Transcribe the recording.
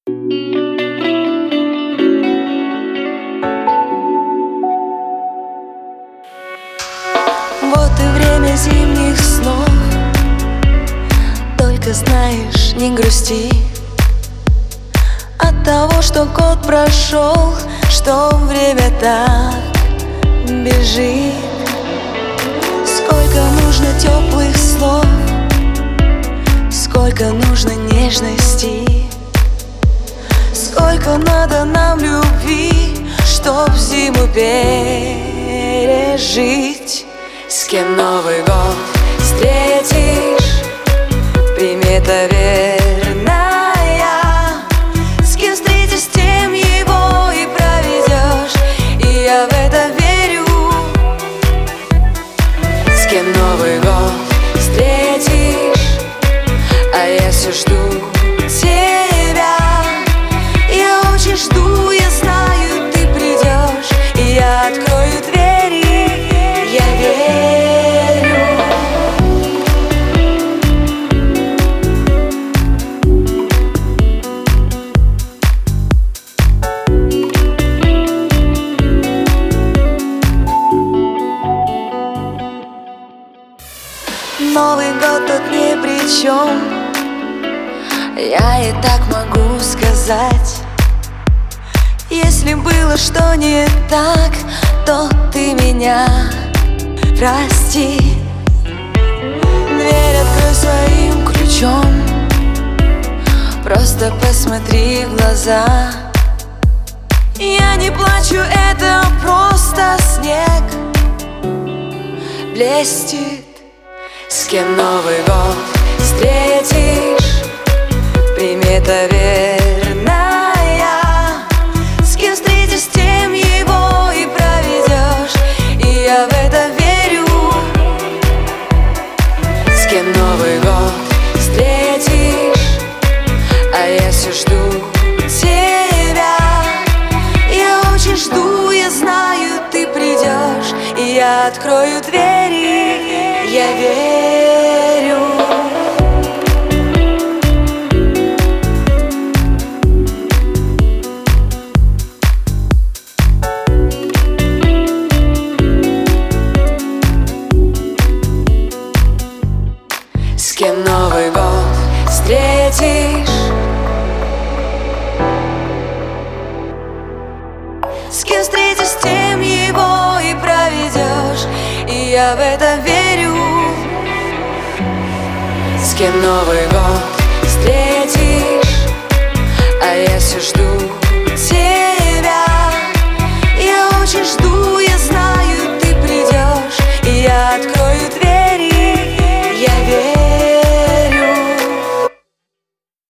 Вот и время зимних снов. Только знаешь, не грусти от того, что год прошел, что время так бежит. Сколько нужно теплых слов, сколько нужно нежности, сколько надо нам любви, чтоб зиму пережить. С кем Новый год встретишь, примета верная. С кем встретишь, с тем его и проведешь, и я в это верю. С кем Новый год встретишь, а я все жду тебя. Я очень жду, я знаю, ты придешь, и я открою двери, я верю. Новый год тут ни при чем, я и так могу сказать. Если было что не так, то ты меня прости. Дверь открой своим ключом, просто посмотри в глаза. Я не плачу, это просто снег блестит. С кем Новый год встретишь, примета верная. С кем встретишь, с тем его и проведешь, и я в это верю. С кем Новый год встретишь, а я все жду тебя. Я очень жду, я знаю, ты придешь, и я открою двери, я верю. С кем Новый год встретишь, с кем встретишь, с тем его и проведешь, и я в это верю. С кем Новый год встретишь, а я все жду